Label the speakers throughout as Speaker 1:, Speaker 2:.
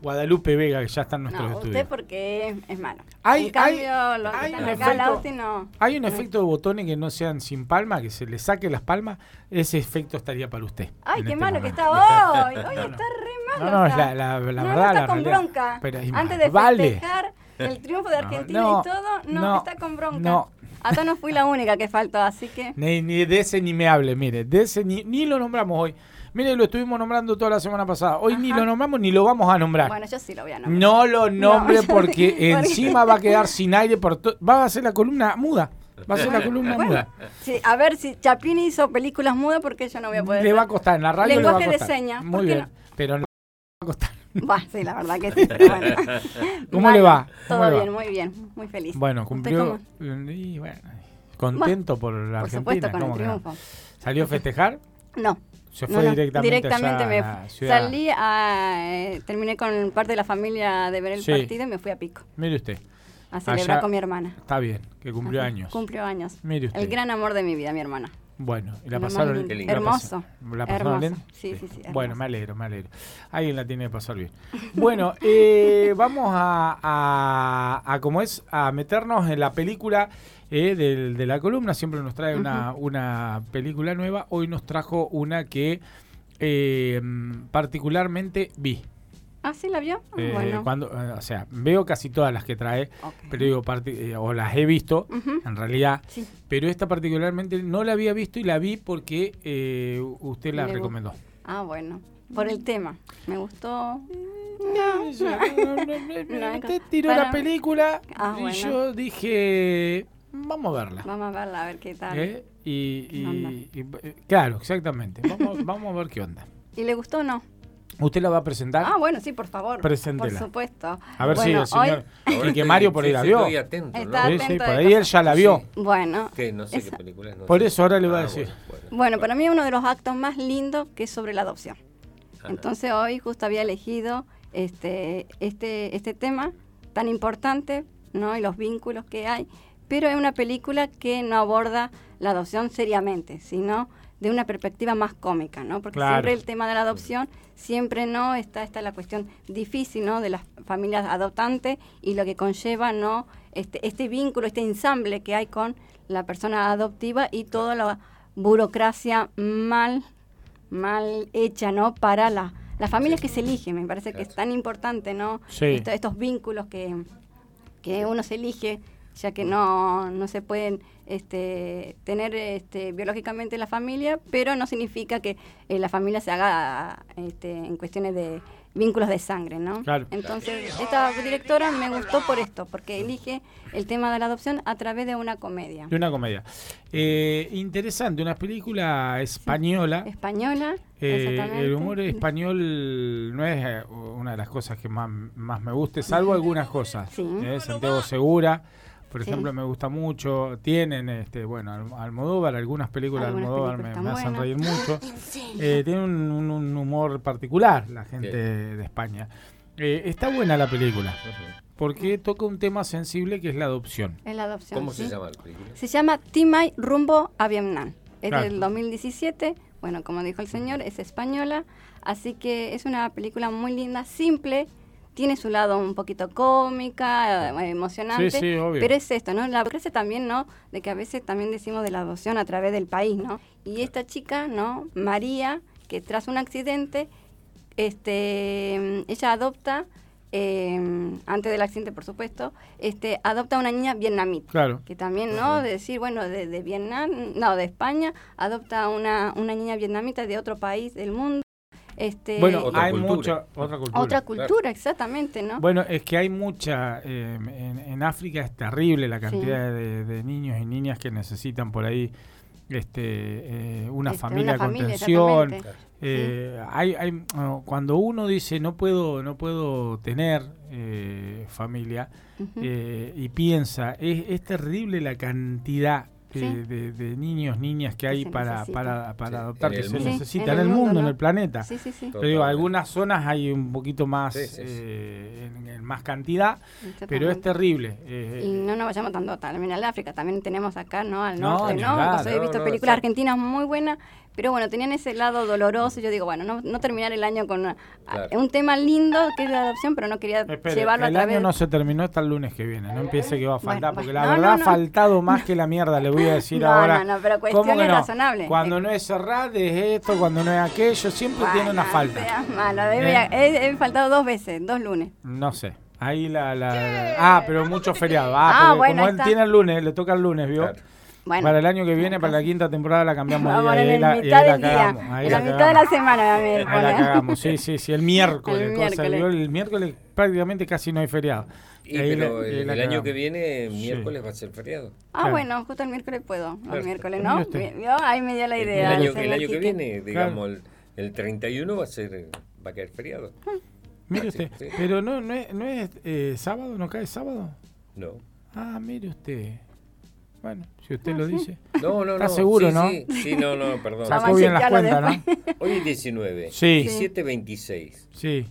Speaker 1: Guadalupe Vega, que ya está en nuestros
Speaker 2: No,
Speaker 1: estudios.
Speaker 2: usted porque es malo.
Speaker 1: Hay-
Speaker 2: En cambio, los que
Speaker 1: hay
Speaker 2: están
Speaker 1: un
Speaker 2: acá,
Speaker 1: efecto-
Speaker 2: Lauti, no.
Speaker 1: Hay un
Speaker 2: no.
Speaker 1: efecto de botones que no sean sin palma, que se le saque las palmas. Ese efecto estaría para usted.
Speaker 2: Ay,
Speaker 1: en
Speaker 2: qué
Speaker 1: este
Speaker 2: malo que
Speaker 1: momento.
Speaker 2: está hoy. Hoy está re malo.
Speaker 1: No, es
Speaker 2: está.
Speaker 1: la
Speaker 2: No,
Speaker 1: verdad,
Speaker 2: está
Speaker 1: la
Speaker 2: con
Speaker 1: realidad.
Speaker 2: bronca.
Speaker 1: Pero es
Speaker 2: Antes
Speaker 1: más,
Speaker 2: de
Speaker 1: vale.
Speaker 2: festejar el triunfo de Argentina
Speaker 1: No,
Speaker 2: y todo, no, está con bronca.
Speaker 1: no.
Speaker 2: Acá no fui la única que faltó, así que...
Speaker 1: Ni de ese ni me hable, mire. De ese ni lo nombramos hoy. Mire, lo estuvimos nombrando toda la semana pasada. Hoy ni
Speaker 2: Ajá.
Speaker 1: lo nombramos ni lo vamos a nombrar.
Speaker 2: Bueno, yo sí lo voy a nombrar.
Speaker 1: No lo nombre
Speaker 2: No, yo
Speaker 1: porque
Speaker 2: sí,
Speaker 1: encima va a quedar sin aire. Va a ser la columna muda. Va a ser la columna
Speaker 2: Bueno,
Speaker 1: muda.
Speaker 2: sí, a ver si Chaplin hizo películas mudas porque yo no voy a poder...
Speaker 1: Le va a costar, en la radio le va a
Speaker 2: Lenguaje de
Speaker 1: costar.
Speaker 2: señas,
Speaker 1: Muy
Speaker 2: ¿por qué
Speaker 1: bien,
Speaker 2: no?
Speaker 1: pero no le va a costar.
Speaker 2: Va, sí, la verdad que sí, pero bueno.
Speaker 1: ¿Cómo
Speaker 2: Bueno,
Speaker 1: le va?
Speaker 2: Todo
Speaker 1: ¿Cómo le va?
Speaker 2: bien, muy bien, muy feliz.
Speaker 1: Bueno,
Speaker 2: ¿Usted
Speaker 1: cumplió.
Speaker 2: cómo?
Speaker 1: Y bueno, contento por la
Speaker 2: Por
Speaker 1: Argentina.
Speaker 2: supuesto, con el
Speaker 1: ¿cómo que no?
Speaker 2: triunfo.
Speaker 1: ¿Salió a festejar?
Speaker 2: No.
Speaker 1: Se fue directamente allá
Speaker 2: me
Speaker 1: a la ciudad.
Speaker 2: salí terminé con parte de la familia de ver el
Speaker 1: Sí.
Speaker 2: partido y me fui a Pico
Speaker 1: Mire usted,
Speaker 2: a celebrar
Speaker 1: Allá-
Speaker 2: con mi hermana.
Speaker 1: está bien, que cumplió
Speaker 2: Ajá,
Speaker 1: años.
Speaker 2: Cumplió años.
Speaker 1: Mire usted.
Speaker 2: El gran amor de mi vida, mi hermana.
Speaker 1: Bueno, y la
Speaker 2: Lo más
Speaker 1: pasaron
Speaker 2: lindo.
Speaker 1: la
Speaker 2: Hermoso.
Speaker 1: ¿La pasaron bien?
Speaker 2: Hermoso. Sí, sí, sí,
Speaker 1: Bueno,
Speaker 2: hermoso.
Speaker 1: me alegro. Alguien la tiene que pasar bien. Bueno, vamos a ¿cómo es? A meternos en la película de la columna. Siempre nos trae una película nueva. Hoy nos trajo una que particularmente vi.
Speaker 2: ¿Ah, sí la vio? Bueno.
Speaker 1: O sea, veo casi todas las que trae,
Speaker 2: Ok.
Speaker 1: pero digo, o las he visto,
Speaker 2: Ujú.
Speaker 1: en realidad,
Speaker 2: Sí.
Speaker 1: pero esta particularmente no la había visto y la vi porque usted la
Speaker 2: Le
Speaker 1: recomendó.
Speaker 2: Ah, bueno. Por el tema. Me gustó.
Speaker 1: Usted tiró la
Speaker 2: Para-
Speaker 1: película
Speaker 2: Ah,
Speaker 1: y
Speaker 2: bueno.
Speaker 1: yo dije, vamos a verla.
Speaker 2: Vamos a verla, a ver qué tal.
Speaker 1: Y
Speaker 2: onda?
Speaker 1: claro, exactamente. Vamos a ver qué onda.
Speaker 2: ¿Y le gustó o no?
Speaker 1: ¿Usted la va a presentar?
Speaker 2: Ah, bueno, sí, por favor.
Speaker 1: Preséntela.
Speaker 2: Por supuesto.
Speaker 1: A ver
Speaker 2: Bueno,
Speaker 1: si el señor
Speaker 3: Ahora
Speaker 1: y que Mario por ahí la vio.
Speaker 3: Estoy atento, ¿no?
Speaker 2: Está
Speaker 1: Sí,
Speaker 2: atento
Speaker 1: sí, por
Speaker 2: de
Speaker 1: ahí él
Speaker 2: cosas.
Speaker 1: ya la vio.
Speaker 2: Bueno,
Speaker 3: ¿Qué? No sé
Speaker 2: esa-
Speaker 3: qué película es. No
Speaker 1: Por
Speaker 3: sé.
Speaker 1: eso ahora le voy a decir.
Speaker 2: bueno, para mí uno de los actos más lindos que es sobre la adopción.
Speaker 3: Ajá.
Speaker 2: Entonces hoy justo había elegido este tema tan importante, ¿no? Y los vínculos que hay, pero es una película que no aborda la adopción seriamente, sino de una perspectiva más cómica, ¿no? Porque
Speaker 1: Claro.
Speaker 2: siempre el tema de la adopción, siempre no está la cuestión difícil, ¿no? De las familias adoptantes y lo que conlleva, ¿no? Este vínculo, este ensamble que hay con la persona adoptiva y toda la burocracia mal hecha, ¿no? Para las familias que se eligen. Me parece que es tan importante, ¿no?
Speaker 1: Sí.
Speaker 2: Estos vínculos que uno se elige, ya que no se pueden tener biológicamente la familia, pero no significa que la familia se haga en cuestiones de vínculos de sangre, ¿no?
Speaker 1: Claro.
Speaker 2: Entonces, esta directora me gustó por esto, porque elige el tema de la adopción a través de una comedia.
Speaker 1: De una comedia. Interesante, una película española.
Speaker 2: Española, exactamente.
Speaker 1: El humor español no es una de las cosas que más me guste, salvo algunas cosas.
Speaker 2: Sí.
Speaker 1: Santiago Segura, por
Speaker 2: Sí.
Speaker 1: ejemplo, me gusta mucho. Tienen, Almodóvar, algunas películas de
Speaker 2: Algunas
Speaker 1: Almodóvar
Speaker 2: películas
Speaker 1: me
Speaker 2: están
Speaker 1: hacen reír
Speaker 2: buenas.
Speaker 1: mucho. Tiene un humor particular la gente de España. Está buena la película, porque toca un tema sensible que es la adopción.
Speaker 2: Es la adopción.
Speaker 3: ¿Cómo
Speaker 2: ¿sí?
Speaker 3: se llama la película?
Speaker 2: Se llama Timay rumbo a Vietnam. Es
Speaker 1: Claro.
Speaker 2: del 2017. Bueno, como dijo el señor, es española. Así que es una película muy linda, simple. Tiene su lado un poquito cómica, emocionante.
Speaker 1: Sí, sí, obvio.
Speaker 2: Pero es esto, ¿no? La burocracia también, ¿no? De que a veces también decimos de la adopción a través del país, ¿no? Y esta chica, ¿no? María, que tras un accidente, ella adopta, antes del accidente, por supuesto, adopta a una niña vietnamita.
Speaker 1: Claro.
Speaker 2: Que también, ¿no? De decir, bueno, de Vietnam, no, de España, adopta una niña vietnamita de otro país del mundo.
Speaker 1: Bueno,
Speaker 3: Otra
Speaker 1: hay
Speaker 3: cultura.
Speaker 1: otra cultura.
Speaker 2: otra cultura, exactamente, ¿no?
Speaker 1: Bueno, es que hay mucha, en África es terrible la cantidad de niños y niñas que necesitan por ahí una familia con contención.
Speaker 2: exactamente.
Speaker 1: Cuando uno dice no puedo tener familia
Speaker 2: Ujú.
Speaker 1: y piensa, es terrible la cantidad
Speaker 2: Sí.
Speaker 1: de niños, niñas que hay
Speaker 2: se
Speaker 1: para
Speaker 2: necesita.
Speaker 1: para
Speaker 3: Sí,
Speaker 1: adoptar,
Speaker 3: en
Speaker 1: que
Speaker 3: el
Speaker 1: se
Speaker 3: mundo.
Speaker 1: necesita
Speaker 2: Sí,
Speaker 1: en el mundo, en
Speaker 2: ¿no?
Speaker 1: el planeta.
Speaker 2: Sí, sí, sí.
Speaker 1: Pero digo, algunas zonas hay un poquito más,
Speaker 3: Sí, sí, sí.
Speaker 1: en más cantidad, pero es
Speaker 2: Exactamente.
Speaker 1: terrible.
Speaker 2: Y no nos vayamos tanto también al África, también tenemos acá, ¿no? Al
Speaker 1: No,
Speaker 2: norte,
Speaker 1: ni
Speaker 2: ¿no?
Speaker 1: hablar.
Speaker 2: Entonces, he visto películas argentinas muy buenas, pero bueno, tenían ese lado doloroso. Yo digo, bueno, no terminar el año con
Speaker 3: Claro.
Speaker 2: un tema lindo que es la adopción, pero no quería llevarlo a
Speaker 1: el
Speaker 2: través.
Speaker 1: año no se terminó hasta el lunes que viene. No empiece que va a faltar,
Speaker 2: Bueno,
Speaker 1: porque
Speaker 2: bueno,
Speaker 1: la
Speaker 2: no,
Speaker 1: verdad
Speaker 2: no.
Speaker 1: ha faltado más que la mierda, le voy a decir
Speaker 2: No,
Speaker 1: ahora.
Speaker 2: no, pero
Speaker 1: ¿Cómo
Speaker 2: cuestiones
Speaker 1: que no?
Speaker 2: razonables.
Speaker 1: Cuando no es cerrar, es esto, cuando no es aquello, siempre tiene una
Speaker 2: Bueno,
Speaker 1: falta.
Speaker 2: seas malo, he faltado 2 veces, 2 lunes.
Speaker 1: No sé. Ahí pero mucho feriado. Porque
Speaker 2: bueno,
Speaker 1: como
Speaker 2: ahí
Speaker 1: él
Speaker 2: está.
Speaker 1: tiene el lunes, le toca el lunes, ¿vio?
Speaker 3: Claro.
Speaker 2: Bueno,
Speaker 1: Para el año que viene, para la quinta temporada la cambiamos
Speaker 2: vamos a
Speaker 1: ahí,
Speaker 2: poner en
Speaker 1: ahí
Speaker 2: mitad
Speaker 1: la
Speaker 2: del día,
Speaker 1: cagamos. Ahí
Speaker 2: en la
Speaker 1: la
Speaker 2: mitad de la
Speaker 1: cagamos.
Speaker 2: semana.
Speaker 1: Ahí la cagamos, sí, el miércoles.
Speaker 2: El miércoles.
Speaker 1: ¿Vio? El miércoles prácticamente casi no hay feriado.
Speaker 3: Pero
Speaker 1: ahí
Speaker 3: el
Speaker 1: la
Speaker 3: año
Speaker 1: cagamos.
Speaker 3: que viene,
Speaker 1: Sí.
Speaker 3: miércoles va a ser feriado.
Speaker 1: Claro.
Speaker 2: Bueno, justo el miércoles puedo.
Speaker 3: Claro.
Speaker 2: El miércoles,
Speaker 1: Mire
Speaker 2: ¿no?
Speaker 1: usted.
Speaker 2: ¿Vio? Ahí me dio la idea.
Speaker 3: El año
Speaker 2: señor
Speaker 3: que
Speaker 2: Quique.
Speaker 3: viene, digamos, el 31 va a caer feriado.
Speaker 1: Mire
Speaker 3: Ah,
Speaker 1: usted,
Speaker 3: sí.
Speaker 1: pero no es sábado, ¿no cae sábado?
Speaker 3: No.
Speaker 1: Ah, mire usted. Bueno, si usted lo dice.
Speaker 3: No.
Speaker 1: ¿Está seguro,
Speaker 3: sí,
Speaker 1: no?
Speaker 3: Sí, no, perdón.
Speaker 2: Vamos
Speaker 1: Sacó
Speaker 2: a
Speaker 1: bien las
Speaker 2: chequearlo
Speaker 1: cuentas, ¿no?
Speaker 2: después.
Speaker 3: Hoy es 19.
Speaker 1: Sí.
Speaker 3: 17, 26.
Speaker 1: Sí.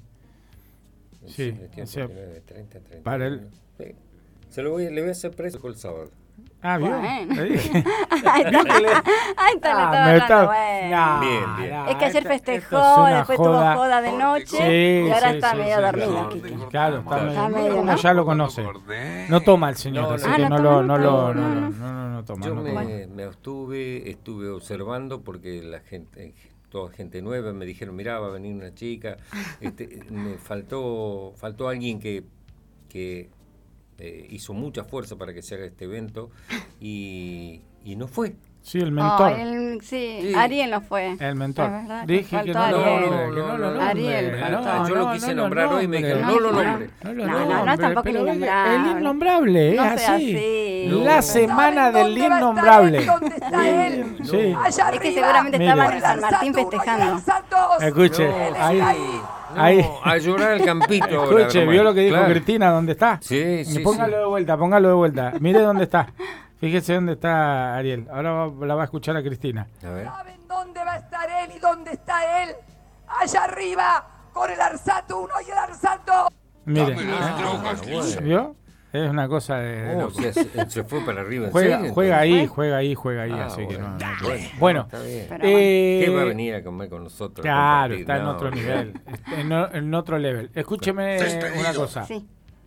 Speaker 1: Sí,
Speaker 3: 27,
Speaker 1: o sea,
Speaker 3: 29, 30, 30.
Speaker 1: para el-
Speaker 3: Sí. Le voy a hacer preso el sábado.
Speaker 1: Ah, ¿vio?
Speaker 2: Bueno.
Speaker 1: Le dije.
Speaker 2: Ahí está, le estaba hablando, bueno.
Speaker 1: Nah,
Speaker 3: Bien.
Speaker 2: Es que ayer
Speaker 1: esto
Speaker 2: festejó,
Speaker 1: es una
Speaker 2: después tuvo joda de noche
Speaker 1: Sí,
Speaker 2: y ahora
Speaker 1: sí,
Speaker 2: está
Speaker 1: sí,
Speaker 2: medio
Speaker 1: sí,
Speaker 2: dormido,
Speaker 1: sí.
Speaker 2: Quique.
Speaker 1: Claro, está
Speaker 2: Está
Speaker 1: medio,
Speaker 2: medio,
Speaker 1: uno
Speaker 2: ¿no?
Speaker 1: ya lo conoce. No toma el señor,
Speaker 3: No,
Speaker 1: así
Speaker 3: no.
Speaker 1: que
Speaker 2: Ah,
Speaker 1: no
Speaker 2: no
Speaker 1: lo
Speaker 2: toma,
Speaker 1: no toma.
Speaker 3: Yo
Speaker 1: no toma.
Speaker 3: me estuve observando porque la gente, toda gente nueva, me dijeron, mirá, va a venir una chica. Me faltó alguien que hizo mucha fuerza para que se haga este evento y no fue.
Speaker 1: Sí, el mentor.
Speaker 2: Sí, Ariel no fue.
Speaker 1: El mentor.
Speaker 2: Es verdad,
Speaker 1: Dije que
Speaker 2: faltó
Speaker 1: no lo
Speaker 2: Ariel.
Speaker 1: nombre, que no lo nombre.
Speaker 2: Ariel, faltó.
Speaker 3: Yo lo quise nombrar hoy y me dijeron, no lo nombre.
Speaker 1: No lo
Speaker 2: No,
Speaker 1: nombre,
Speaker 2: es tampoco
Speaker 1: pero
Speaker 2: innombrable.
Speaker 1: el innombrable,
Speaker 2: No
Speaker 1: es
Speaker 2: sea
Speaker 1: así.
Speaker 2: así.
Speaker 1: La semana del innombrable.
Speaker 4: ¿Dónde está él?
Speaker 1: Sí.
Speaker 4: Allá
Speaker 2: Es que
Speaker 4: arriba.
Speaker 2: seguramente
Speaker 1: Mire.
Speaker 2: estaban en San Martín festejando.
Speaker 1: Escuche,
Speaker 3: No,
Speaker 1: ahí,
Speaker 3: sí. No,
Speaker 1: ahí.
Speaker 3: a llorar al campito ahora,
Speaker 1: Escuche,
Speaker 3: hermano.
Speaker 1: ¿vio lo que dijo
Speaker 3: Claro.
Speaker 1: Cristina? ¿Dónde está?
Speaker 3: Sí, sí,
Speaker 1: Póngalo de vuelta. Mire dónde está. Fíjese dónde está Ariel. Ahora la va a escuchar a Cristina.
Speaker 3: A ver.
Speaker 4: ¿Saben dónde va a estar él y dónde está él? Allá arriba, con el Arsato 1 y el Arsato.
Speaker 1: Mire,
Speaker 3: Bueno.
Speaker 1: ¿vio? Es una cosa de
Speaker 3: Oh,
Speaker 1: loco.
Speaker 3: se fue para arriba. ¿en serio,
Speaker 1: Juega
Speaker 3: entonces?
Speaker 1: ahí,
Speaker 3: Ah,
Speaker 1: así que
Speaker 3: bueno.
Speaker 1: no. Bueno,
Speaker 3: Está bien.
Speaker 2: Pero
Speaker 3: ¿Qué va a venir a comer con nosotros? a
Speaker 1: claro,
Speaker 3: compartir?
Speaker 1: está en
Speaker 3: No,
Speaker 1: otro
Speaker 3: olvidate.
Speaker 1: nivel, en otro level. Escúcheme una cosa.
Speaker 2: Sí.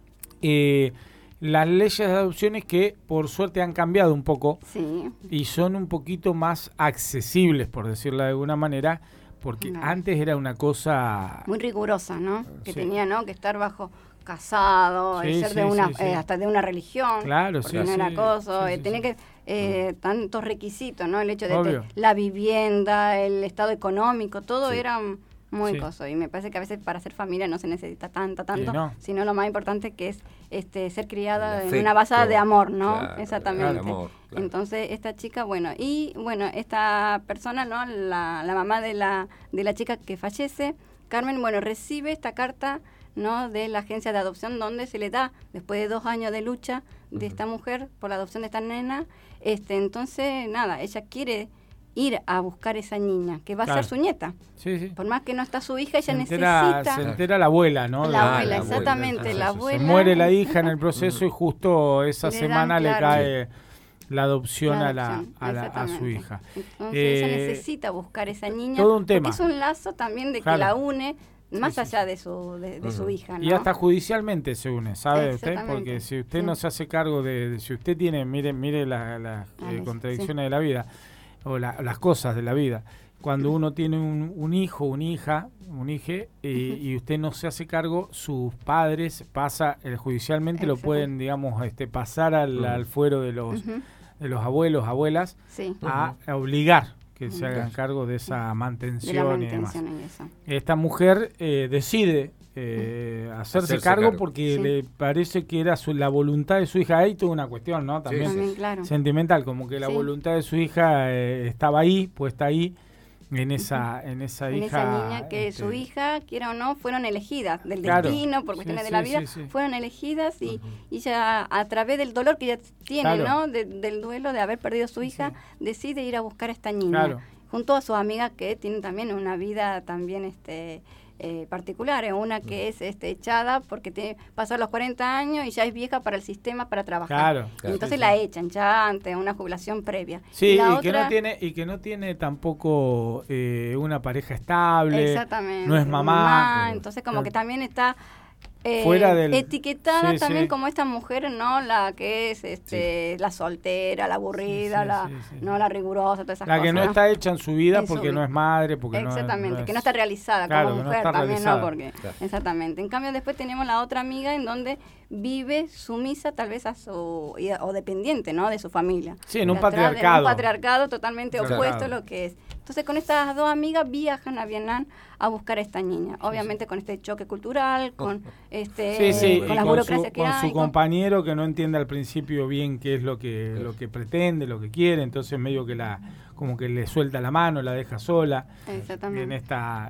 Speaker 1: Las leyes de adopciones que por suerte han cambiado un poco
Speaker 2: Sí.
Speaker 1: y son un poquito más accesibles, por decirlo de alguna manera, porque
Speaker 2: No.
Speaker 1: antes era una cosa...
Speaker 2: Muy rigurosa, ¿no? Que
Speaker 1: Sí.
Speaker 2: tenía, ¿no? Que estar bajo casado,
Speaker 1: Sí,
Speaker 2: ser
Speaker 1: sí,
Speaker 2: de una,
Speaker 1: sí, sí.
Speaker 2: hasta de una religión.
Speaker 1: Claro,
Speaker 2: porque
Speaker 1: sí,
Speaker 2: no era
Speaker 1: sí,
Speaker 2: acoso,
Speaker 1: sí, sí,
Speaker 2: tenía
Speaker 1: sí.
Speaker 2: que tantos requisitos, ¿no? El hecho de
Speaker 1: Obvio.
Speaker 2: la vivienda, el estado económico, todo
Speaker 3: Sí.
Speaker 2: era muy
Speaker 1: Sí.
Speaker 2: coso. Y me parece que a veces para ser familia no se necesita tanto,
Speaker 1: no.
Speaker 2: sino lo más importante que es ser criada
Speaker 3: El
Speaker 2: en una base
Speaker 3: afecto,
Speaker 2: de amor, ¿no?
Speaker 3: claro,
Speaker 2: Exactamente.
Speaker 3: el amor, claro.
Speaker 2: Entonces, esta chica, esta persona, ¿no? La mamá de la chica que fallece, Carmen, recibe esta carta, ¿no? De la agencia de adopción donde se le da, después de 2 años de lucha de esta mujer por la adopción de esta nena, entonces, nada, ella quiere ir a buscar esa niña, que va a
Speaker 1: Claro.
Speaker 2: ser su nieta.
Speaker 1: Sí, sí.
Speaker 2: Por más que no está su hija, ella
Speaker 1: Se entera
Speaker 2: necesita...
Speaker 1: la abuela, ¿no?
Speaker 2: La abuela,
Speaker 3: la
Speaker 2: exactamente,
Speaker 3: abuela,
Speaker 2: la
Speaker 3: sí, sí, sí.
Speaker 2: abuela.
Speaker 1: Se muere la hija en el proceso y justo esa
Speaker 2: Le dan,
Speaker 1: semana le
Speaker 2: claro.
Speaker 1: cae la adopción,
Speaker 2: La
Speaker 1: a
Speaker 2: adopción,
Speaker 1: su
Speaker 2: exactamente.
Speaker 1: hija.
Speaker 2: Entonces ella
Speaker 1: Eh,
Speaker 2: necesita buscar esa niña.
Speaker 1: todo un tema.
Speaker 2: Porque es un lazo también de
Speaker 1: Claro.
Speaker 2: que la une más
Speaker 1: Sí, sí,
Speaker 2: allá de su hija, ¿no?
Speaker 1: Y hasta judicialmente se une, ¿sabe usted?
Speaker 2: Exactamente.
Speaker 1: Porque si usted
Speaker 2: Sí.
Speaker 1: no se hace cargo si usted tiene, mire las
Speaker 2: sí.
Speaker 1: contradicciones de la vida, o las cosas de la vida. Cuando uno tiene un hijo, una hija, un hije, y usted no se hace cargo, sus padres judicialmente lo
Speaker 2: Exacto.
Speaker 1: pueden, digamos, pasar al fuero de los abuelos, abuelas,
Speaker 2: Sí,
Speaker 1: a obligar que se hagan
Speaker 3: Ujú.
Speaker 1: cargo de esa
Speaker 2: de la
Speaker 1: mantención y demás.
Speaker 2: mantención y eso.
Speaker 1: Esta mujer decide hacerse cargo porque
Speaker 2: Sí.
Speaker 1: le parece que era la voluntad de su hija. Ahí tuvo una cuestión, ¿no? También
Speaker 3: Sí,
Speaker 2: También, claro.
Speaker 1: sentimental, como que la
Speaker 2: Sí.
Speaker 1: voluntad de su hija estaba ahí, puesta ahí, en esa
Speaker 2: En
Speaker 1: hija.
Speaker 2: esa niña que su hija, quiera o no, fueron elegidas del
Speaker 1: Claro.
Speaker 2: destino, por
Speaker 1: Sí,
Speaker 2: cuestiones de
Speaker 1: sí,
Speaker 2: la vida,
Speaker 1: sí, sí.
Speaker 2: fueron elegidas y ella, a través del dolor que ella tiene,
Speaker 1: Claro.
Speaker 2: ¿no? Del duelo de haber perdido a su hija, decide ir a buscar a esta niña.
Speaker 1: Claro.
Speaker 2: Junto a sus amigas que tienen también una vida también particulares. Una que es echada porque pasó los 40 años y ya es vieja para el sistema para trabajar.
Speaker 1: Claro,
Speaker 2: Y entonces la echan ya ante una jubilación previa.
Speaker 1: Sí,
Speaker 2: la
Speaker 1: que no tiene tampoco una pareja estable.
Speaker 2: Exactamente.
Speaker 1: No es mamá.
Speaker 2: Entonces como que también está
Speaker 1: fuera del
Speaker 2: etiquetada también
Speaker 1: sí.
Speaker 2: como esta mujer, ¿no? La que es la soltera, la aburrida, no la rigurosa, todas esas
Speaker 1: la
Speaker 2: cosas.
Speaker 1: que no está hecha en su vida porque no es madre, porque
Speaker 2: exactamente,
Speaker 1: no es,
Speaker 2: que no está realizada como mujer también, ¿no? Porque exactamente. En cambio después tenemos la otra amiga en donde vive sumisa tal vez o dependiente, ¿no? De su familia.
Speaker 1: Sí, en un patriarcado.
Speaker 2: En un patriarcado totalmente opuesto a lo que es. Entonces con estas dos amigas viajan a Vietnam a buscar a esta niña. Obviamente con este choque cultural, con con la burocracia que hay.
Speaker 1: Con su compañero que no entiende al principio bien qué es lo que pretende, lo que quiere, entonces medio que como que le suelta la mano, la deja sola.
Speaker 2: Exactamente.
Speaker 1: En esta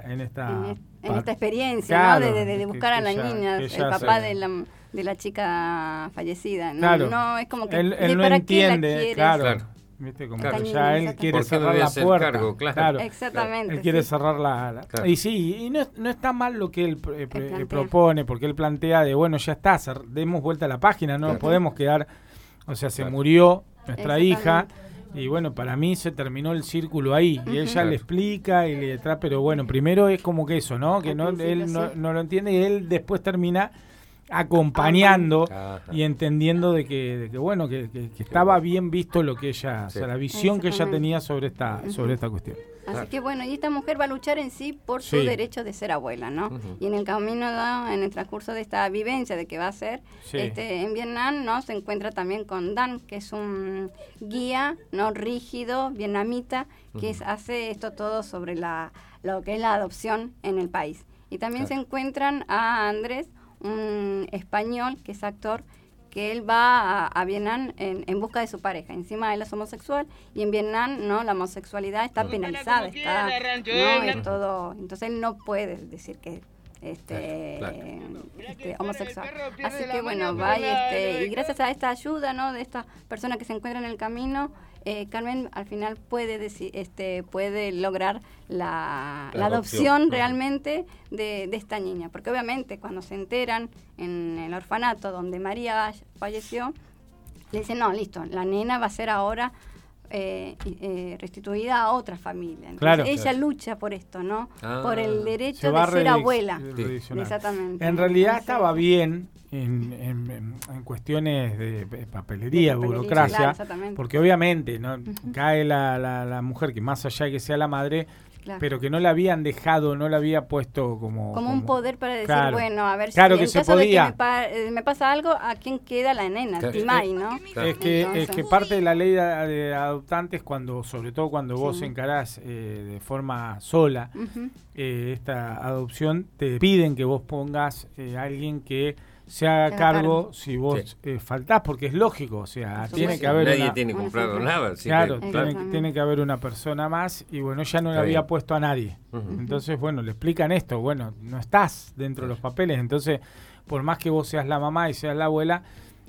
Speaker 2: experiencia,
Speaker 1: claro,
Speaker 2: ¿no? De buscar a la niña, el papá de la chica fallecida.
Speaker 1: Claro.
Speaker 2: No, es como que
Speaker 1: él no
Speaker 2: ¿para
Speaker 1: entiende,
Speaker 2: qué la quieres?
Speaker 1: claro. ¿Viste? Como que ya él quiere cerrar la puerta.
Speaker 3: Cargo, claro.
Speaker 2: Exactamente.
Speaker 1: Él quiere
Speaker 2: sí.
Speaker 1: cerrar
Speaker 3: Claro.
Speaker 1: Y sí, y no está mal lo que él propone, porque él plantea de, bueno, ya está, demos vuelta a la página, no podemos quedar, o sea, se murió nuestra hija, y bueno, para mí se terminó el círculo ahí, y ella le explica, y le trae, pero bueno, primero es como que eso, ¿no? Que él no lo entiende, y él después termina acompañando y entendiendo de que bueno que estaba bien visto lo que ella, o sea, la visión que ella tenía sobre esta cuestión.
Speaker 2: Así que bueno, y esta mujer va a luchar en sí por su derecho de ser abuela, ¿no? Y en el camino, en el transcurso de esta vivencia de que va a ser en Vietnam, ¿no? Se encuentra también con Dan, que es un guía no rígido, vietnamita, que hace esto todo sobre lo que es la adopción en el país. Y también se encuentran a Andrés, un español que es actor, que él va a Vietnam en busca de su pareja. Encima él es homosexual y en Vietnam no, la homosexualidad está penalizada, es todo. Entonces él no puede decir que homosexual. Así que bueno, va y gracias a esta ayuda, ¿no? De estas personas que se encuentran en el camino, Carmen al final puede lograr la adopción realmente de esta niña, porque obviamente cuando se enteran en el orfanato donde María falleció, le dicen, no, listo, la nena va a ser ahora restituida a otra familia. Entonces ella lucha por esto, ¿no? Por el derecho de ser abuela. Exactamente.
Speaker 1: En realidad estaba bien en cuestiones de papelería, burocracia, porque obviamente no cae la mujer que más allá de que sea la madre, pero que no la habían dejado, no la había puesto como
Speaker 2: un poder para decir, bueno, a ver si
Speaker 1: en
Speaker 2: caso
Speaker 1: podía.
Speaker 2: de que me pasa algo, ¿a quién queda la nena? Timay, ¿no?
Speaker 1: Es que parte de la ley de adoptantes, sobre todo cuando vos encarás de forma sola esta adopción, te piden que vos pongas a alguien que se haga cargo si vos faltás, porque es lógico, o sea, tiene que haber
Speaker 3: nadie tiene comprado nada.
Speaker 1: Claro, tiene que haber una persona más, y bueno, ella no le había puesto a nadie. Entonces, bueno, le explican esto, bueno, no estás dentro de los papeles, entonces, por más que vos seas la mamá y seas la abuela,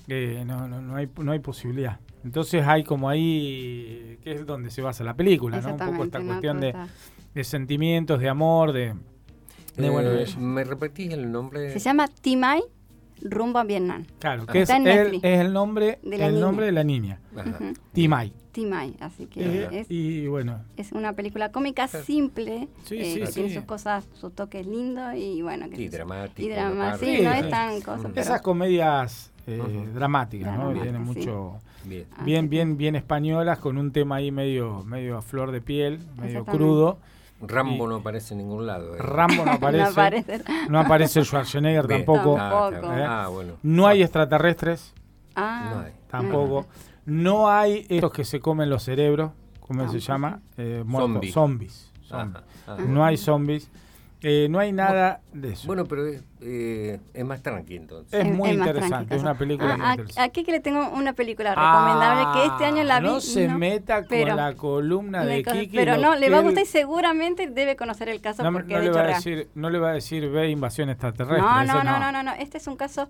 Speaker 1: no hay posibilidad. Entonces hay como ahí, que es donde se basa la película, ¿no? Un poco esta cuestión de sentimientos, de amor, bueno,
Speaker 3: ¿me repetís el nombre?
Speaker 2: Se llama Timay rumbo a Vietnam.
Speaker 1: Claro, que es el nombre de la niña. Timay,
Speaker 2: así que
Speaker 1: y bueno,
Speaker 2: es una película cómica simple, que tiene sus cosas, sus toques lindos y bueno,
Speaker 3: y dramático.
Speaker 2: No es tan cosa,
Speaker 1: esas comedias dramáticas, ¿no? Tienen mucho bien españolas, con un tema ahí medio a flor de piel, medio crudo.
Speaker 3: Rambo no aparece en ningún lado.
Speaker 1: Rambo no aparece. No aparece el Schwarzenegger tampoco.
Speaker 3: Bueno.
Speaker 1: No hay extraterrestres.
Speaker 3: No hay.
Speaker 1: Tampoco. No hay estos que se comen los cerebros. ¿Cómo se llama? Zombies. No hay zombies. No hay nada de eso.
Speaker 3: Bueno, pero es más tranqui entonces.
Speaker 1: Es muy interesante, es una película muy interesante.
Speaker 2: Aquí que le tengo una película recomendable que este año la vi.
Speaker 1: No se meta con la columna de Kiki.
Speaker 2: Pero no, le va a gustar y seguramente debe conocer el caso porque
Speaker 1: no le va a decir ve invasión extraterrestre.
Speaker 2: No. Este es un caso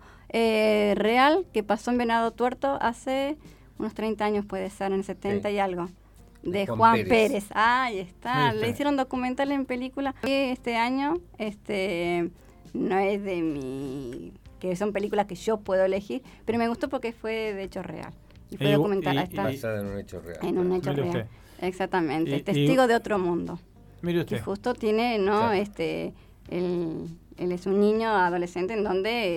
Speaker 2: real que pasó en Venado Tuerto hace unos 30 años, puede ser, en el 70 y algo. de Juan
Speaker 3: Pérez.
Speaker 2: Pérez. Ahí está.
Speaker 1: ¿Viste?
Speaker 2: Le hicieron documental en película. Este año no es de que son películas que yo puedo elegir, pero me gustó porque fue de hecho real. Y fue documental. Ahí está.
Speaker 3: Basada en un hecho real.
Speaker 2: En un hecho
Speaker 1: Mire
Speaker 2: real.
Speaker 1: usted.
Speaker 2: Exactamente.
Speaker 1: Y-
Speaker 2: Testigo de otro mundo.
Speaker 1: Mire
Speaker 2: Que
Speaker 1: usted.
Speaker 2: justo tiene, ¿no?
Speaker 3: Claro.
Speaker 2: Él es un niño adolescente en donde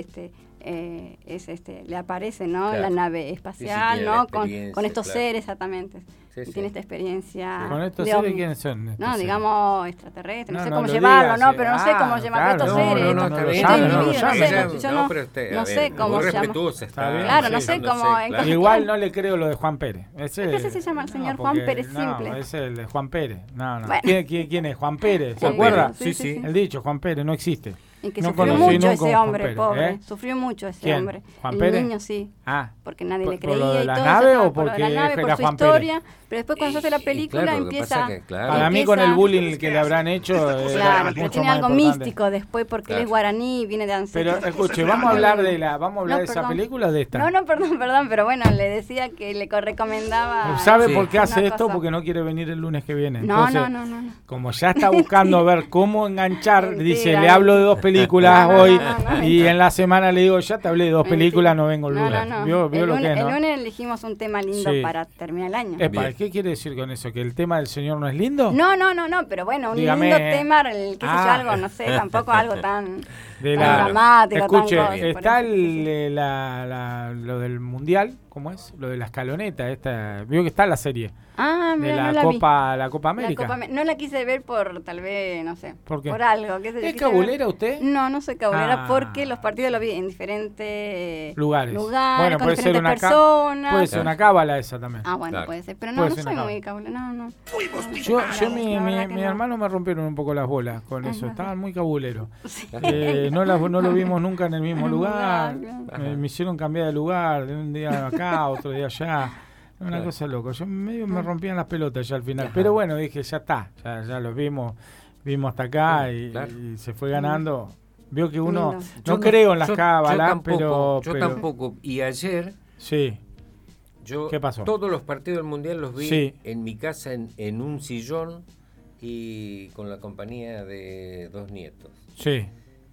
Speaker 2: le aparece, ¿no?
Speaker 3: Claro.
Speaker 2: La nave
Speaker 3: Sí,
Speaker 2: espacial,
Speaker 3: tiene la
Speaker 2: ¿no? Con
Speaker 3: experiencia,
Speaker 2: estos
Speaker 3: claro.
Speaker 2: seres, exactamente.
Speaker 3: Sí,
Speaker 2: Y
Speaker 3: sí.
Speaker 2: tiene esta experiencia.
Speaker 1: ¿Con estos
Speaker 2: de
Speaker 1: seres
Speaker 2: ovni.
Speaker 1: quiénes son? estos
Speaker 2: No,
Speaker 1: seres?
Speaker 2: digamos extraterrestres, no,
Speaker 1: No,
Speaker 2: sé
Speaker 1: no
Speaker 2: cómo
Speaker 1: lo
Speaker 2: llevarlo,
Speaker 1: digas,
Speaker 2: ¿no? Pero no sé cómo
Speaker 1: claro,
Speaker 2: llamar a estos
Speaker 1: no,
Speaker 2: seres.
Speaker 1: no,
Speaker 2: estos-
Speaker 1: no,
Speaker 3: está
Speaker 1: lo
Speaker 3: bien,
Speaker 1: llame,
Speaker 2: estos
Speaker 1: no lo
Speaker 2: individuos,
Speaker 1: llame.
Speaker 2: yo no
Speaker 3: pero usted,
Speaker 2: no
Speaker 3: a
Speaker 2: sé
Speaker 3: ver,
Speaker 2: cómo
Speaker 3: muy
Speaker 2: se llama.
Speaker 3: respetuosa
Speaker 1: Está bien,
Speaker 2: Claro, no
Speaker 1: sí.
Speaker 2: sé cómo.
Speaker 1: Igual no le creo lo de Juan Pérez.
Speaker 2: Ese se llama el señor Juan
Speaker 1: porque-
Speaker 2: Pérez
Speaker 1: no,
Speaker 2: simple.
Speaker 1: es el de Juan Pérez. No, no.
Speaker 2: Bueno.
Speaker 1: ¿Quién es? Juan Pérez. ¿Se
Speaker 2: Juan
Speaker 1: acuerda?
Speaker 2: Pérez, sí.
Speaker 1: El dicho, Juan Pérez, no existe.
Speaker 2: Y que
Speaker 1: No
Speaker 2: sufrió
Speaker 1: conocí
Speaker 2: mucho
Speaker 1: nunca
Speaker 2: ese
Speaker 1: un Juan
Speaker 2: hombre,
Speaker 1: Pérez,
Speaker 2: pobre.
Speaker 1: ¿eh?
Speaker 2: Sufrió mucho ese
Speaker 1: ¿Quién?
Speaker 2: hombre.
Speaker 1: ¿Juan
Speaker 2: el
Speaker 1: Pérez?
Speaker 2: niño sí.
Speaker 1: Ah,
Speaker 2: Porque nadie le
Speaker 1: ¿por
Speaker 2: creía
Speaker 1: lo de
Speaker 2: y
Speaker 1: la
Speaker 2: todo.
Speaker 1: nave
Speaker 2: eso,
Speaker 1: o
Speaker 2: por lo de la
Speaker 1: porque
Speaker 2: nave,
Speaker 1: era
Speaker 2: por su
Speaker 1: Juan Pérez?
Speaker 2: historia. Pero después cuando se hace la película
Speaker 3: claro, lo que
Speaker 2: empieza...
Speaker 3: pasa que, claro.
Speaker 1: para mí con el
Speaker 2: empieza-
Speaker 1: bullying que le habrán hecho era
Speaker 2: Claro, pero
Speaker 1: mucho
Speaker 2: tiene
Speaker 1: más
Speaker 2: algo
Speaker 1: importante.
Speaker 2: místico después porque él es
Speaker 3: Claro.
Speaker 2: guaraní, viene de
Speaker 1: Pero
Speaker 2: ancestros.
Speaker 1: escuche, vamos a hablar de esa
Speaker 2: perdón.
Speaker 1: película o de esta.
Speaker 2: No, perdón, pero bueno, le decía que le recomendaba...
Speaker 1: ¿Sabe
Speaker 3: Sí.
Speaker 1: por qué hace
Speaker 2: una
Speaker 1: esto?
Speaker 2: cosa.
Speaker 1: Porque no quiere venir el lunes que viene.
Speaker 2: No,
Speaker 1: Entonces,
Speaker 2: no.
Speaker 1: como ya está buscando ver cómo enganchar,
Speaker 2: Mentira,
Speaker 1: dice, le hablo de 2 películas
Speaker 2: No,
Speaker 1: hoy
Speaker 2: no,
Speaker 1: y en la semana le digo, ya te hablé de 2
Speaker 2: Mentira.
Speaker 1: películas, no vengo el lunes.
Speaker 2: No.
Speaker 1: ¿Vio
Speaker 2: el
Speaker 1: lo
Speaker 2: lunes,
Speaker 1: que es, no?
Speaker 2: El lunes elegimos un tema lindo
Speaker 1: Sí.
Speaker 2: para terminar el año.
Speaker 1: Epa,
Speaker 3: Bien.
Speaker 1: ¿qué quiere decir con eso? ¿Que el tema del señor no es lindo?
Speaker 2: No, pero bueno, un
Speaker 1: Dígame.
Speaker 2: lindo tema, qué sé yo,
Speaker 1: Ah.
Speaker 2: algo, no sé, tampoco algo tan,
Speaker 1: De
Speaker 2: tan
Speaker 1: la-
Speaker 2: dramático,
Speaker 1: Escuche,
Speaker 2: tan cosa, por
Speaker 1: está
Speaker 2: eso, qué sé yo.
Speaker 1: lo del mundial, ¿cómo es? Lo de la escaloneta, vio que está la serie
Speaker 2: Ah,
Speaker 1: de
Speaker 2: mira,
Speaker 1: la
Speaker 2: no la vi.
Speaker 1: Copa
Speaker 2: La
Speaker 1: América.
Speaker 2: Copa no la quise ver por, tal vez, no sé,
Speaker 1: ¿Por qué?
Speaker 2: algo. Qué sé yo,
Speaker 1: ¿Es
Speaker 2: quise
Speaker 1: cabulera
Speaker 2: ver-
Speaker 1: usted?
Speaker 2: No soy cabulera
Speaker 1: Ah.
Speaker 2: porque los partidos los vi en diferentes
Speaker 1: Lugares.
Speaker 2: con
Speaker 1: puede ser
Speaker 2: diferentes
Speaker 1: una
Speaker 2: personas.
Speaker 1: puede ser una cábala esa también.
Speaker 2: Ah, bueno,
Speaker 3: Claro.
Speaker 2: puede ser, pero
Speaker 1: Puede
Speaker 2: no
Speaker 1: ser
Speaker 2: soy
Speaker 1: una
Speaker 2: muy cabulera, no.
Speaker 1: Yo mi
Speaker 2: La verdad que
Speaker 1: mi
Speaker 2: no.
Speaker 1: hermano me rompieron un poco las bolas con eso,
Speaker 2: Ajá.
Speaker 1: estaban muy cabuleros.
Speaker 2: Sí.
Speaker 1: No lo vimos nunca en el mismo lugar.
Speaker 2: Claro.
Speaker 1: Me hicieron cambiar de lugar, de un día acá, otro día allá. Una
Speaker 3: Claro.
Speaker 1: cosa loca. Yo medio me rompían las pelotas ya al final. Pero bueno, dije, ya está. Ya los vimos hasta acá
Speaker 3: Claro.
Speaker 1: y se fue ganando. Vio que uno
Speaker 2: Lindo.
Speaker 1: no creo en las
Speaker 3: yo
Speaker 1: cábalas,
Speaker 3: tampoco,
Speaker 1: pero
Speaker 3: tampoco. Y ayer
Speaker 1: sí.
Speaker 3: yo
Speaker 1: ¿Qué pasó?
Speaker 3: todos los partidos del mundial los vi
Speaker 1: Sí.
Speaker 3: en mi casa en un sillón y con la compañía de 2 nietos.
Speaker 1: Sí.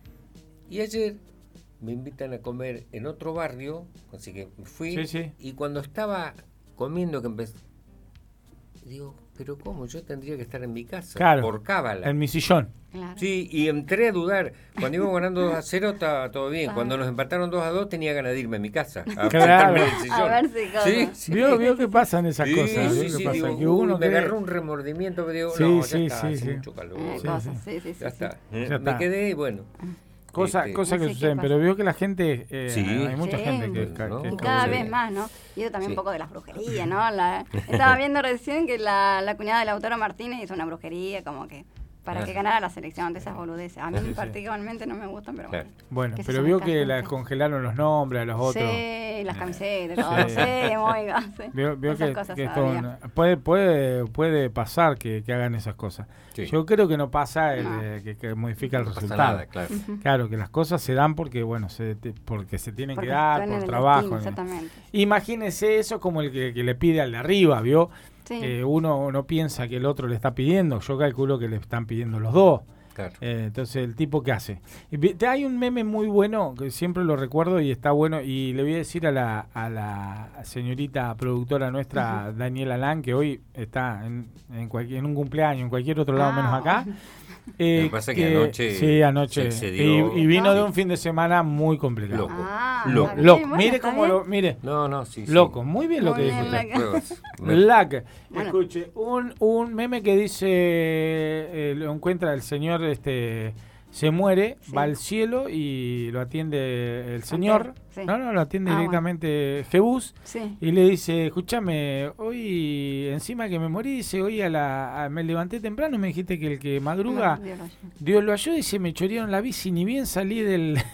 Speaker 3: Y ayer me invitan a comer en otro barrio, así que fui.
Speaker 1: Sí, sí.
Speaker 3: Y cuando estaba comiendo que empecé, digo, pero ¿cómo? Yo tendría que estar en mi casa
Speaker 1: Claro.
Speaker 3: por cábala.
Speaker 1: En mi sillón.
Speaker 2: Claro.
Speaker 3: Sí, y entré a dudar. Cuando íbamos ganando 2-0 estaba todo bien. Cuando nos empataron 2-2 tenía ganas de irme a mi casa. A
Speaker 1: Claro.
Speaker 3: sentarme en el sillón.
Speaker 2: A ver si cosa.
Speaker 3: Sí, sí.
Speaker 1: Vio que pasan esas
Speaker 3: Sí,
Speaker 1: cosas.
Speaker 3: sí,
Speaker 1: ¿Vio que
Speaker 3: sí,
Speaker 1: pasa?
Speaker 3: digo,
Speaker 1: Que uno
Speaker 3: me
Speaker 1: cree-
Speaker 3: agarró un remordimiento, pero digo,
Speaker 1: Sí,
Speaker 3: no, ya
Speaker 1: sí,
Speaker 3: está,
Speaker 1: sí,
Speaker 3: hace
Speaker 1: sí.
Speaker 3: mucho calor.
Speaker 2: Cosas, sí.
Speaker 3: Ya está.
Speaker 1: Ya
Speaker 3: Me
Speaker 1: está.
Speaker 3: quedé y bueno.
Speaker 1: Cosas
Speaker 3: Este,
Speaker 1: que
Speaker 2: No sé qué
Speaker 1: suceden,
Speaker 2: pasa.
Speaker 1: pero vio que la gente,
Speaker 3: Sí.
Speaker 1: hay mucha
Speaker 2: Sí.
Speaker 1: gente que,
Speaker 3: ¿No?
Speaker 1: que
Speaker 2: Y cada
Speaker 3: Sí.
Speaker 2: vez más, ¿no? Y eso también
Speaker 3: Sí.
Speaker 2: un poco de las brujerías, ¿no? Estaba viendo recién que la cuñada de Lautaro Martínez hizo una brujería como que para que ganara la selección de esas boludeces. A mí
Speaker 1: Sí, sí.
Speaker 2: particularmente no me gustan, pero
Speaker 3: Claro.
Speaker 1: Bueno,
Speaker 2: qué sé
Speaker 1: pero
Speaker 2: yo,
Speaker 1: vio
Speaker 2: esta
Speaker 1: que
Speaker 2: gente.
Speaker 1: la congelaron los nombres a los otros.
Speaker 2: Sí, las camisetas, todo,
Speaker 1: Sí.
Speaker 2: sí, muy sí.
Speaker 1: Vio
Speaker 2: Esas
Speaker 1: que,
Speaker 2: cosas
Speaker 1: que esto
Speaker 2: todavía.
Speaker 1: puede pasar que hagan esas cosas.
Speaker 3: Sí.
Speaker 1: Yo creo que no pasa
Speaker 2: No.
Speaker 1: que modifica el
Speaker 3: No pasa
Speaker 1: resultado.
Speaker 3: nada, claro.
Speaker 1: Claro, que las cosas se dan porque bueno porque se tienen
Speaker 2: Porque
Speaker 1: que dar
Speaker 2: están en
Speaker 1: por
Speaker 2: el
Speaker 1: trabajo.
Speaker 2: destino, exactamente.
Speaker 1: Imagínese eso como el que le pide al de arriba, ¿vio?
Speaker 2: Sí.
Speaker 1: Uno no piensa que el otro le está pidiendo. Yo calculo que le están pidiendo los dos.
Speaker 3: Claro.
Speaker 1: Entonces, ¿el tipo qué hace? Hay un meme muy bueno, que siempre lo recuerdo y está bueno, y le voy a decir a la señorita productora nuestra, Daniela Lan, que hoy está en un cumpleaños, en cualquier otro lado menos acá.
Speaker 3: Lo que pasa es que anoche
Speaker 1: sí, anoche.
Speaker 3: se excedió.
Speaker 1: Y vino
Speaker 2: Ah.
Speaker 1: de un fin de semana muy complicado.
Speaker 3: Loco.
Speaker 2: Ah,
Speaker 3: Loco.
Speaker 2: está bien,
Speaker 1: Loco.
Speaker 2: bueno,
Speaker 1: Mire
Speaker 2: está
Speaker 1: cómo
Speaker 2: bien.
Speaker 1: mire.
Speaker 3: No, sí.
Speaker 1: Loco, muy bien lo
Speaker 2: Muy
Speaker 1: que dijo
Speaker 2: bien,
Speaker 1: usted.
Speaker 2: la-
Speaker 3: Pruebas.
Speaker 1: Black.
Speaker 2: Bueno.
Speaker 1: Escuche, un meme que dice, lo encuentra el señor, se muere,
Speaker 2: Sí.
Speaker 1: va al cielo y lo atiende el señor.
Speaker 2: Sí.
Speaker 1: No, lo atiende
Speaker 2: Ah,
Speaker 1: directamente Jebús
Speaker 2: Sí.
Speaker 1: y le dice, escúchame, hoy encima que me morí, dice, hoy me levanté temprano, me dijiste que el que madruga,
Speaker 2: No, Dios lo-
Speaker 1: Dios lo ayude, y se me chorearon la bici, ni bien salí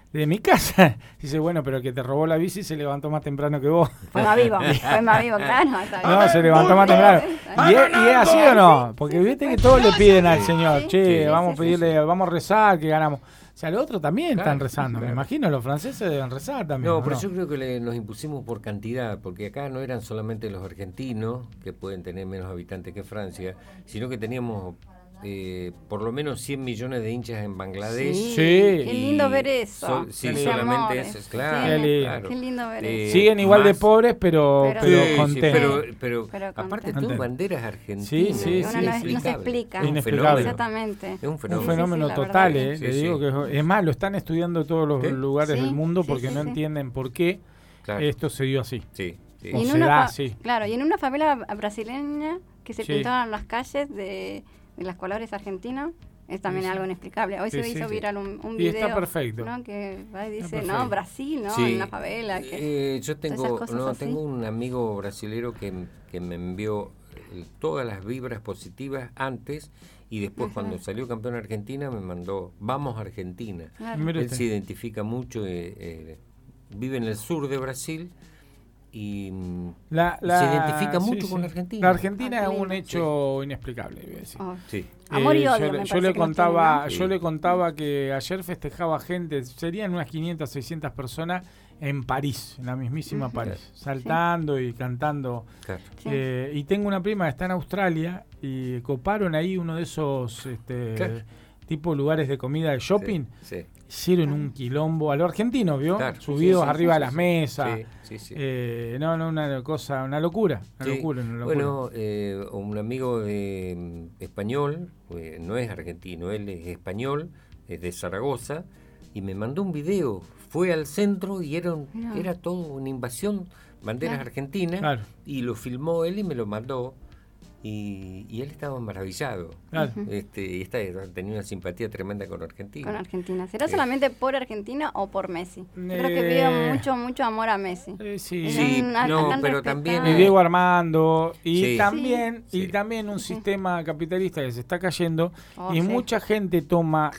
Speaker 1: de mi casa. Dice, bueno, pero el que te robó la bici se levantó más temprano que vos.
Speaker 2: Fue más vivo, claro. Está bien.
Speaker 1: No, se levantó más temprano. ¿Y es así o no? Porque viste que todos le piden al Señor, che, vamos a pedirle, vamos a rezar, que ganamos. O sea, los otros también están rezando. Me imagino, los franceses deben rezar también.
Speaker 3: No, pero yo creo que nos impusimos por cantidad, porque acá no eran solamente los argentinos, que pueden tener menos habitantes que Francia, sino que teníamos por lo menos 100 millones de hinchas en Bangladesh.
Speaker 1: Sí.
Speaker 2: Qué lindo ver eso.
Speaker 3: Solamente eso, claro.
Speaker 2: Qué lindo ver eso.
Speaker 1: Siguen igual de pobres, pero contentos.
Speaker 3: Pero aparte tú, banderas argentinas.
Speaker 1: Sí.
Speaker 2: No se explica.
Speaker 1: Inexplicable.
Speaker 2: Exactamente.
Speaker 3: Es un fenómeno.
Speaker 1: Un fenómeno total, le digo que es más, lo están estudiando todos los lugares del mundo porque no entienden por qué esto se dio así.
Speaker 3: Sí.
Speaker 2: Y en una favela brasileña que se pintaban las calles de los colores argentinos, es también algo inexplicable. Hoy se hizo viral un video.
Speaker 1: Y está perfecto.
Speaker 2: ¿No? Que dice, Brasil, ¿no? En una favela.
Speaker 3: Yo tengo un amigo brasilero que me envió todas las vibras positivas antes y después cuando salió campeón Argentina me mandó, vamos Argentina. Claro. Él se identifica mucho, vive en el sur de Brasil y se identifica mucho con Argentina.
Speaker 1: La Argentina es un hecho inexplicable, voy a decir.
Speaker 2: Amor y odio.
Speaker 1: Yo le contaba que ayer festejaba gente, serían unas 500, 600 personas en París, en la mismísima París, saltando y cantando. Claro. Y tengo una prima que está en Australia y coparon ahí uno de esos tipo lugares de comida de shopping. Hicieron un quilombo a lo argentino, ¿vio? Claro. Subidos arriba de las mesas. Una cosa, una locura.
Speaker 3: Bueno, un amigo español, no es argentino, él es español, es de Zaragoza, y me mandó un video. Fue al centro y era todo una invasión, banderas argentinas, y lo filmó él y me lo mandó. Y él estaba maravillado. Claro. Tenía una simpatía tremenda con Argentina.
Speaker 2: ¿Será solamente por Argentina o por Messi? Yo creo que veo mucho amor a Messi.
Speaker 3: Pero también
Speaker 1: y Diego Armando y también un sistema capitalista que se está cayendo y mucha gente toma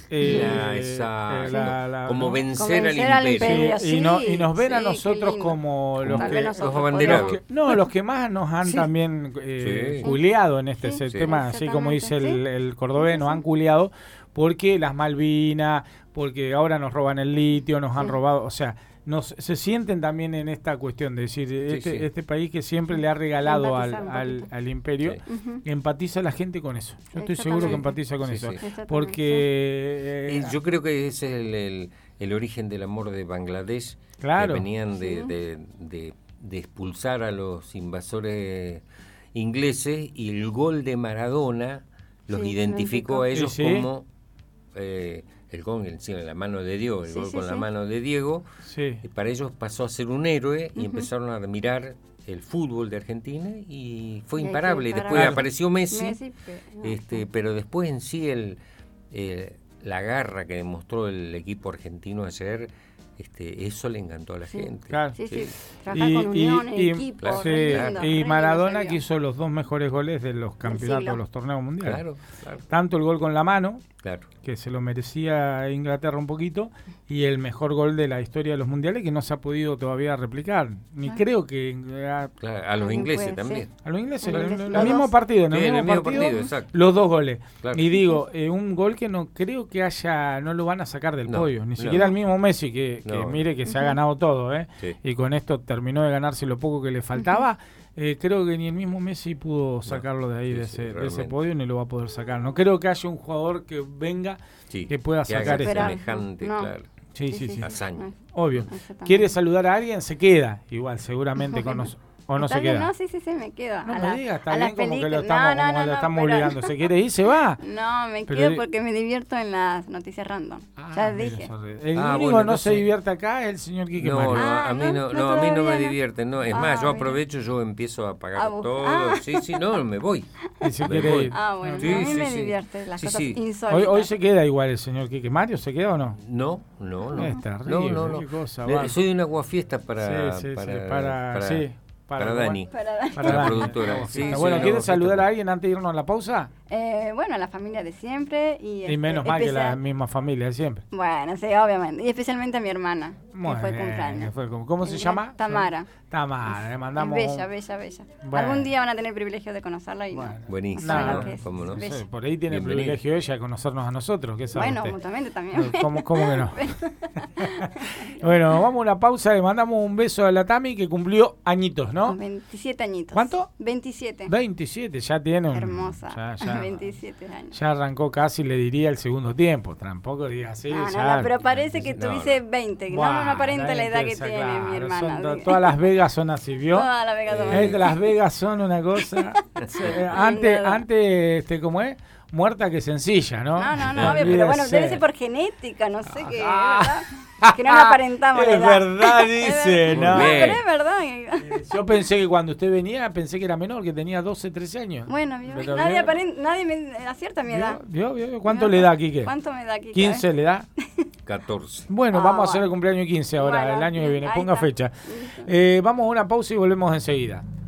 Speaker 3: como vencer al imperio.
Speaker 1: Y nos ven a nosotros como los
Speaker 3: abanderados.
Speaker 1: Los que más nos han también culiado en este tema, así como dice el cordobés, nos han culiado porque las Malvinas, porque ahora nos roban el litio, nos han robado, o sea, se sienten también en esta cuestión de decir, este país que siempre le ha regalado al imperio, empatiza la gente con eso. Yo estoy seguro que empatiza con eso. Porque
Speaker 3: yo creo que ese es el origen del amor de Bangladesh, que venían de expulsar a los invasores ingleses, y el gol de Maradona los identificó a ellos como el gol encima de la mano de Dios, el gol con la mano de Diego, y para ellos pasó a ser un héroe y empezaron a admirar el fútbol de Argentina y fue imparable. Y después apareció Messi, pero después en sí la garra que demostró el equipo argentino ayer, eso le encantó a la gente.
Speaker 1: Claro.
Speaker 2: Trabajar con unión, equipo.
Speaker 1: Y Maradona que hizo los 2 mejores goles de los campeonatos, de los torneos mundiales.
Speaker 3: Claro.
Speaker 1: Tanto el gol con la mano, que se lo merecía Inglaterra un poquito, y el mejor gol de la historia de los mundiales que no se ha podido todavía replicar. Ni creo que
Speaker 3: a los ingleses también.
Speaker 1: A los ingleses, en el mismo partido, en el mismo partido, los 2 goles. Claro. Y digo, un gol que no creo que no lo van a sacar del podio, ni siquiera el mismo Messi que mire que se ha ganado todo, y con esto terminó de ganarse lo poco que le faltaba. Creo que ni el mismo Messi pudo sacarlo de ahí, de ese podio, ni lo va a poder sacar. No creo que haya un jugador que venga que pueda sacar eso.
Speaker 3: Semejante, claro.
Speaker 1: Sí.
Speaker 3: Hazaña.
Speaker 1: Obvio. ¿Quiere saludar a alguien? Se queda igual, seguramente con nosotros. ¿O no se queda?
Speaker 2: No, sí, me quedo.
Speaker 1: No me digas, está bien como que lo estamos obligando. ¿Se quiere ir? ¿Se va?
Speaker 2: No, me quedo porque me divierto en las noticias random. Ya dije.
Speaker 1: El único no se divierte acá es el señor Quique Mario.
Speaker 3: A mí no me divierte. No, es más, yo aprovecho, yo empiezo a pagar todo. No, me voy.
Speaker 1: Y se quiere ir.
Speaker 2: Bueno, a mí me divierte las cosas insólitas.
Speaker 1: Hoy se queda igual el señor Quique Mario, ¿se queda o no?
Speaker 3: No.
Speaker 1: Es terrible.
Speaker 3: No. Soy de una aguafiesta para Para Dani.
Speaker 2: Para
Speaker 3: la productora.
Speaker 1: Bueno, ¿quieres saludar a alguien antes de irnos a la pausa?
Speaker 2: Bueno, a la familia de siempre. Y
Speaker 1: menos mal que la misma familia de siempre.
Speaker 2: Bueno, sí, obviamente. Y especialmente a mi hermana, que fue cumpleaños.
Speaker 1: ¿Cómo se llama?
Speaker 2: Tamara.
Speaker 1: Tamara, le mandamos...
Speaker 2: Bella. Bueno. Algún día van a tener el privilegio de conocerla. Y
Speaker 3: buenísimo,
Speaker 2: ¿no?
Speaker 3: ¿Cómo no?
Speaker 1: Sí, por ahí tiene el privilegio ella de conocernos a nosotros. ¿Qué sabe usted?
Speaker 2: Mutuamente también.
Speaker 1: ¿Cómo que no? Bueno, vamos a una pausa. Le mandamos un beso a la Tami que cumplió añitos, ¿no?
Speaker 2: 27 añitos.
Speaker 1: ¿Cuánto?
Speaker 2: 27.
Speaker 1: 27, ya tiene un...
Speaker 2: Hermosa.
Speaker 1: Ya,
Speaker 2: 27 años.
Speaker 1: Ya arrancó casi, le diría, el segundo tiempo. Tampoco diga así.
Speaker 2: No, pero parece que tuviese 20. No aparenta la edad que tiene mi hermana.
Speaker 1: Todas Las Vegas son así, ¿vio?
Speaker 2: Todas Las Vegas son así.
Speaker 1: Las Vegas son una cosa... antes, ¿cómo es? Muerta que sencilla, ¿no?
Speaker 2: No, pero bueno, debe ser por genética, no sé qué, ¿verdad? Que no aparentamos la edad.
Speaker 1: Es verdad, dice, ¿no?
Speaker 2: Pero es verdad.
Speaker 1: Yo pensé que cuando usted venía, pensé que era menor, que tenía 12, 13 años.
Speaker 2: Bueno, nadie me acierta mi edad.
Speaker 1: ¿Vio? ¿Cuánto le da, Quique?
Speaker 2: ¿Cuánto me da, Quique?
Speaker 1: 15 le da.
Speaker 3: 14.
Speaker 1: Bueno, vamos a hacer el cumpleaños 15 ahora, el año que viene. Ponga fecha. Vamos a una pausa y volvemos enseguida.